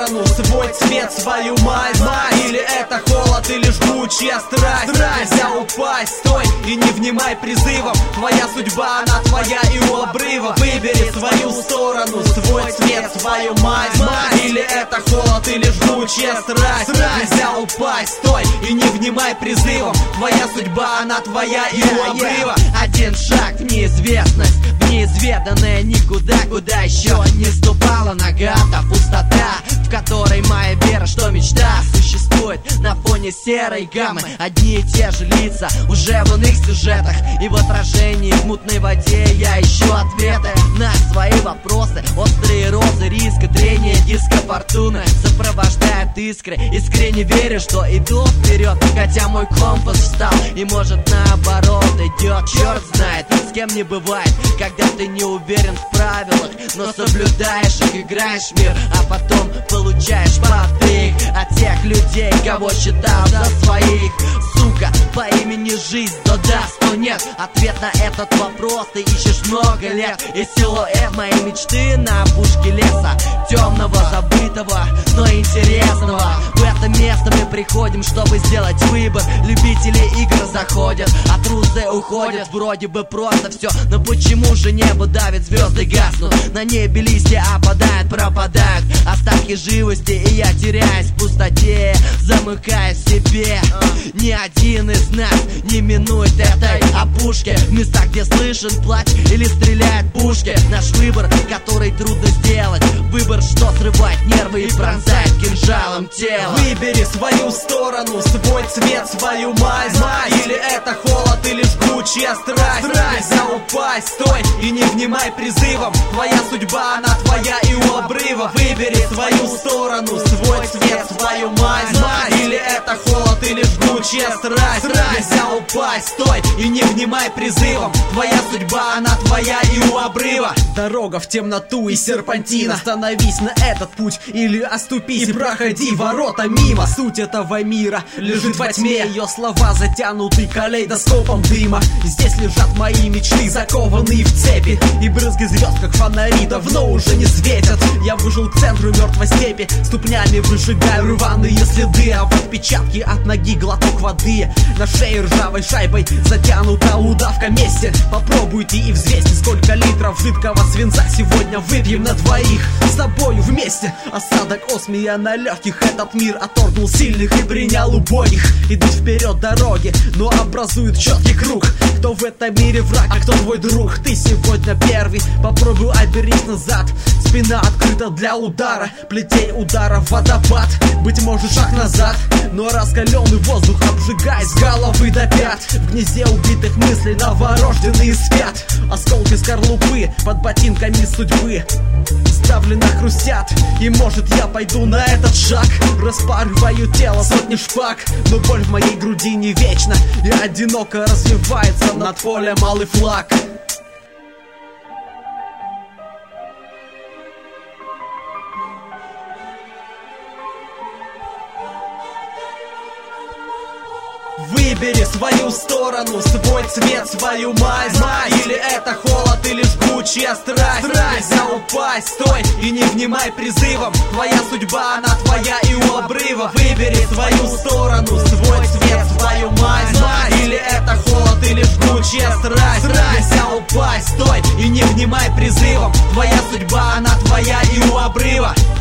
сторону, свой цвет, свою мать. Или это холод, или жгучая страсть. Нельзя упасть, стой и не внимай призывам. Твоя судьба, она твоя и у обрыва. Выбери свою сторону, свой цвет, свою мать. Или это холод, или жгучая страсть. Нельзя упасть, стой и не внимай призывам. Твоя судьба, она твоя и у обрыва. Один шаг в неизвестность, в неизведанное никуда, куда еще не ступала нога. Та пустота, в которой моя вера, что мечта существует на фоне серой гаммы. Одни и те же лица уже в иных сюжетах, и в отражении в мутной воде я ищу ответы на свои вопросы. Острые розы, риска, трение диска фортуны сопровождает искры. Искренне верю, что иду вперед, хотя мой компас встал и может наоборот идет. Черт знает, с кем не бывает, когда ты не уверен в правилах, но соблюдаешь их, играешь в мир, а потом получаешь подвиг от тех людей, кого считал за своих. Сука, по имени жизнь, то да, то нет. Ответ на этот вопрос ты ищешь много лет. И силуэт моей мечты на опушке леса, темного, забытого, но интересного. В это место мы приходим, чтобы сделать выбор. Любители игр заходят, а трусы уходят. Вроде бы просто все, но почему же небо давит, звезды гаснут? На небе листья опадают, пропадают остатки живости, и я теряюсь в пустоте, замыкаясь в себе. Ни один из нас не минует этой опушки, в местах, где слышен плач или стреляют пушки. Наш выбор, который трудно сделать, выбор, что срывает нервы и пронзает кинжалом тело. Выбери свою сторону, свой цвет, свою мать. Или это холод, или жгучая страсть. Нельзя упасть, стой и не внимай призывам. Твоя судьба, она твоя и у обрыва. Выбери свою сторону, свой цвет, свою мать. Или это холод, или жгучая страсть. Нельзя упасть, стой и не внимай призывам. Твоя судьба, она твоя и у обрыва. Дорога в темноту и серпантин. Остановись на этот путь или оступись и проходи ворота мимо. Суть этого мира лежит во тьме. Ее слова затянуты калейдоскопом дыма. Здесь лежат мои мечты, закованные в цепи, и брызги звезд, как фонари, давно уже не светят. Я выжил к центру мертвой степи, ступнями выжигаю рваные следы, а в отпечатке от ноги глоток воды. На шее ржавой шайбой затянута удавка мести. Попробуйте и взвесьте, сколько литров жидкого свинца сегодня выпьем на двоих с тобою вместе. Осадок осмия на легких, этот мир отторгнул сильных и принял убогих. Идут вперед дороги, но образуют четкий круг. Кто в этом мире враг, а кто твой друг? Ты сегодня первый, попробуй обернись назад. Спина открыта для удара, плетей удара водопад. Быть может шаг назад, но раскаленный воздух обжигает с головы до пят. В гнезде убитых мыслей новорожденные спят. Осколки скорлупы под ботинками судьбы сдавленно хрустят. И может я пойду на этот шаг, распарываю тело сотни шпаг, но боль в моей груди не вечна и одиноко развивается над полем алый флаг. Выбери свою сторону, свой цвет, свою мать. Или это холод, или жгучая страсть. Нельзя упасть, стой и не внимай призывам. Твоя судьба, она твоя и у обрыва. Выбери свою сторону, свой цвет, свою мать. Или это холод, или жгучая страсть. Нельзя упасть, стой и не внимай призывам. Твоя судьба, она твоя и у обрыва.